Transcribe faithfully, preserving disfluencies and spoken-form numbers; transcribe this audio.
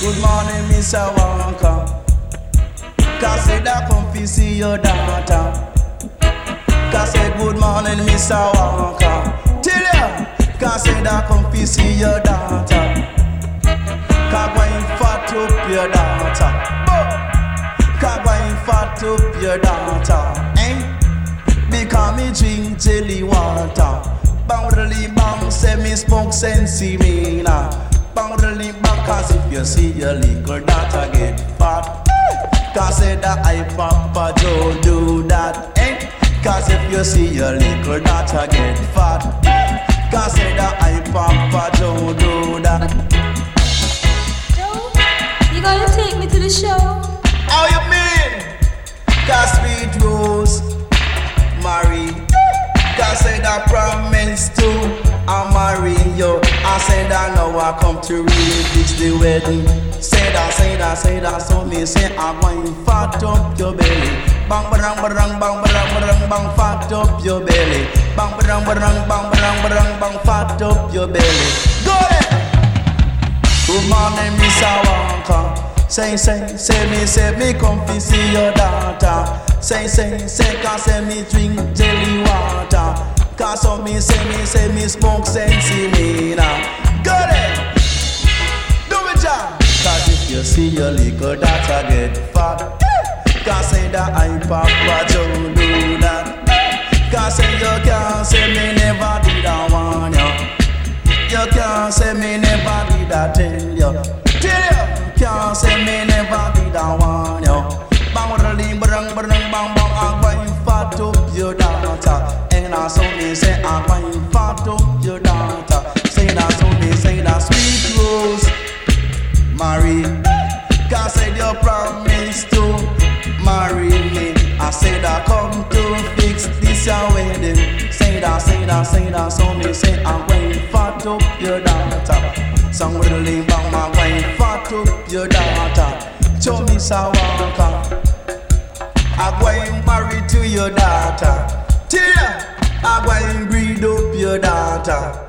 Good morning, Mister Walker. Cause say that come fi see your daughter. Cause say good morning, Mister Walker. Tell ya. Cause say that come fi see your daughter. Cause going fat up your daughter. Cause going fat up your daughter. Eh? Because me drink jelly water. Boundary bang say me smoke sensi me now. Boundary bang cause if you see your little daughter get fat. Cause say that I Papa Joe do that. Eh? Cause if you see your little daughter get fat. Cause say that I Papa Joe do that. Joe, you gonna take me to the show? How you mean? Cause Sweet Rose marry. Cause say that promise to I'm marrying you. I said that now I come to really fix the wedding. Say that, say that, say that. So me say I'm going fat up your belly. Bang barang barang bang barang barang bang fat up your belly. Bang barang barang bang barang barang bang fat up your belly. Go ahead. Good morning, Mister Walker. Say, say, say me, say me come to see your daughter. Say, say, say, cause say me drink jelly water. Cause so me say, me say, me smoke sensi me now. Go there. Do it, John. Cause if you see your little daughter get fat. Cause say that I Papa Joe do that. Cause say you can't say me never did I want you. You can't say me never did I tell you. Tell you. Can't say me never did I want you. Bang bang bang bang bang bang. I'm going fat up your daughter. And I saw me say I'm going fat up your daughter. Say that so me say that Sweet Rose marry. Cause said you promise to marry me. I said I come to fix this your wedding. Say that, say that, say that. So me say I'm going fat up your daughter. Song with a link bang, I'm going fat up your daughter. Show me Mister Walker. I'm going married to your daughter. Tia, I'm going breed up your daughter.